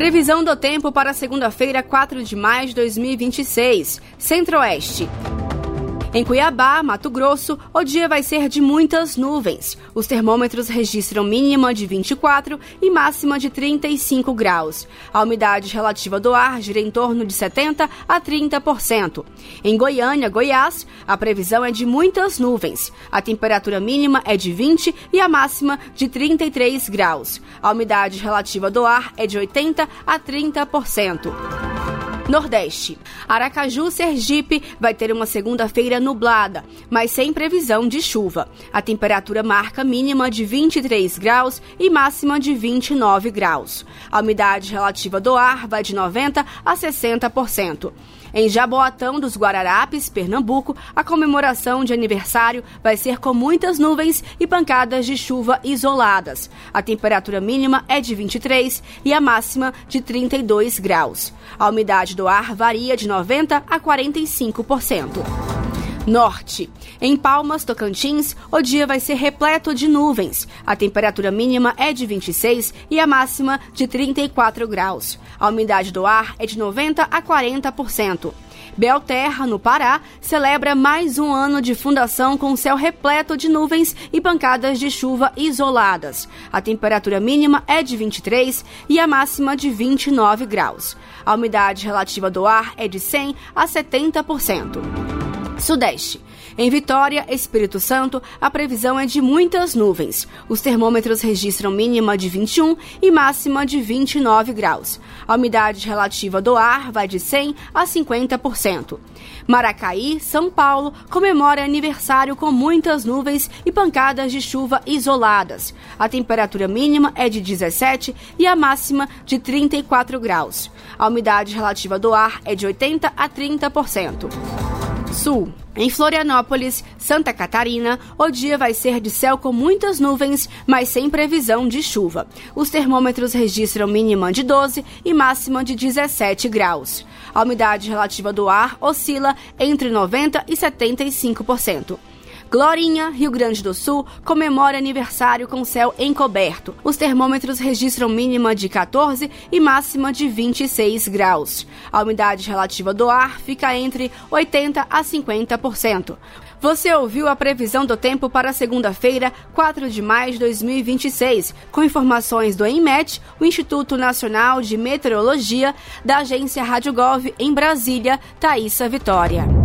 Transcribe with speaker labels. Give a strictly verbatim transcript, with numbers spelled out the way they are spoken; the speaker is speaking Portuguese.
Speaker 1: Previsão do tempo para segunda-feira, quatro de maio de dois mil e vinte e seis. Centro-Oeste. Em Cuiabá, Mato Grosso, o dia vai ser de muitas nuvens. Os termômetros registram mínima de vinte e quatro e máxima de trinta e cinco graus. A umidade relativa do ar gira em torno de setenta a trinta por cento. Em Goiânia, Goiás, a previsão é de muitas nuvens. A temperatura mínima é de vinte e a máxima de trinta e três graus. A umidade relativa do ar é de oitenta a trinta por cento. Nordeste. Aracaju, Sergipe, vai ter uma segunda-feira nublada, mas sem previsão de chuva. A temperatura marca mínima de vinte e três graus e máxima de vinte e nove graus. A umidade relativa do ar vai de noventa a sessenta por cento. Em Jaboatão dos Guararapes, Pernambuco, a comemoração de aniversário vai ser com muitas nuvens e pancadas de chuva isoladas. A temperatura mínima é de vinte e três e a máxima de trinta e dois graus. A umidade do ar varia de noventa a quarenta e cinco por cento. Norte. Em Palmas, Tocantins, o dia vai ser repleto de nuvens. A temperatura mínima é de vinte e seis e a máxima de trinta e quatro graus. A umidade do ar é de noventa a quarenta por cento. Belterra, no Pará, celebra mais um ano de fundação com céu repleto de nuvens e pancadas de chuva isoladas. A temperatura mínima é de vinte e três e a máxima de vinte e nove graus. A umidade relativa do ar é de cem a setenta por cento. Sudeste. Em Vitória, Espírito Santo, a previsão é de muitas nuvens. Os termômetros registram mínima de vinte e um e máxima de vinte e nove graus. A umidade relativa do ar vai de cem a cinquenta por cento. Maracaí, São Paulo, comemora aniversário com muitas nuvens e pancadas de chuva isoladas. A temperatura mínima é de dezessete e a máxima de trinta e quatro graus. A umidade relativa do ar é de oitenta a trinta por cento. Sul. Em Florianópolis, Santa Catarina, o dia vai ser de céu com muitas nuvens, mas sem previsão de chuva. Os termômetros registram mínima de doze e máxima de dezessete graus. A umidade relativa do ar oscila entre noventa e setenta e cinco por cento. Glorinha, Rio Grande do Sul, comemora aniversário com céu encoberto. Os termômetros registram mínima de quatorze e máxima de vinte e seis graus. A umidade relativa do ar fica entre oitenta a cinquenta por cento. Você ouviu a previsão do tempo para segunda-feira, quatro de maio de dois mil e vinte e seis, com informações do INMET, o Instituto Nacional de Meteorologia, da agência Rádio Gov em Brasília, Thaísa Vitória.